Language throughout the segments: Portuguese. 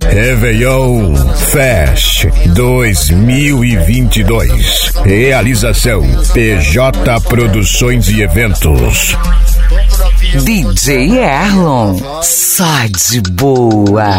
Réveillon Fest 2022. Realização PJ Produções e Eventos. DJ Erlon, só de boa.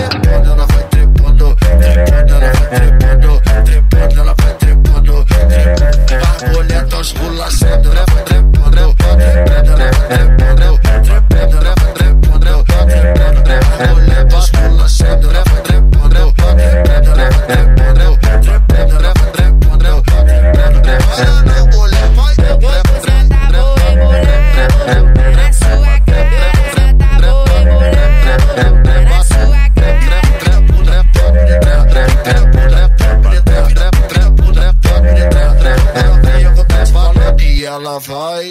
Ela vai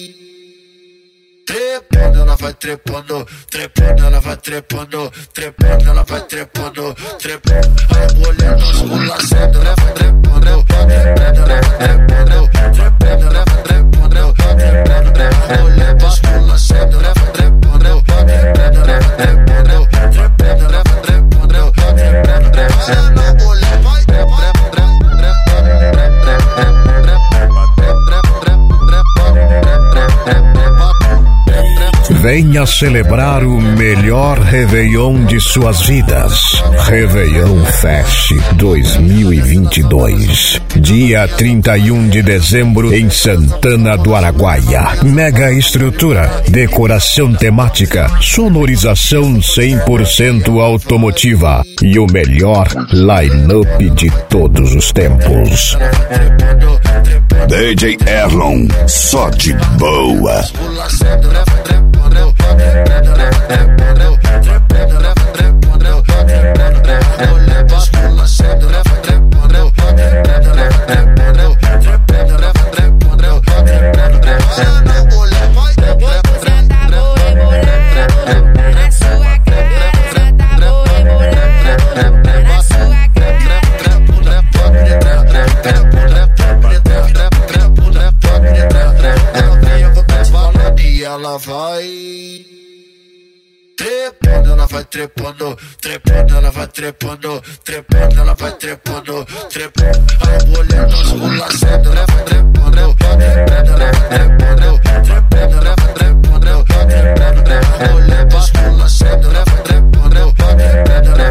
trepando, ela vai trepando, trepando, ela vai trepando, trepando, ela vai trepando, trepando. A mulher tá esculachando, ela vai trepando, trepando, ela vai trepando, trepando, ela vai trepando, trepando. A mulher tá esculachando, ela vai trepando, trepando, ela vai trepando, trepando, ela vai trepando, trepando. A mulher vai Venha celebrar o melhor Réveillon de suas vidas. Réveillon Fest 2022. Dia 31 de dezembro em Santana do Araguaia. Mega estrutura, decoração temática, sonorização 100% automotiva e o melhor line-up de todos os tempos. DJ Erlon, só de boa. Ela vai trepando, ela vai trepando, trepando, ela vai trepando, trepando, ela vai trepando, trepando. A mulher tá esculachando, ela vai trepando, trepando, ela vai trepando, trepando, ela vai trepando, trepando. A mulher tá esculachando, ela vai trepando, trepando.